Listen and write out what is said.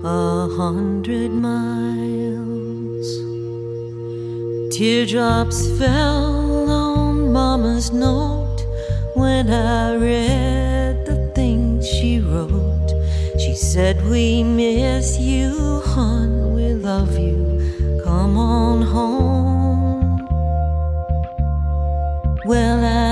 100 miles. Teardrops fell on Mama's note when I read the things she wrote. She said, "We miss you, hon, we love you, come on home." Well,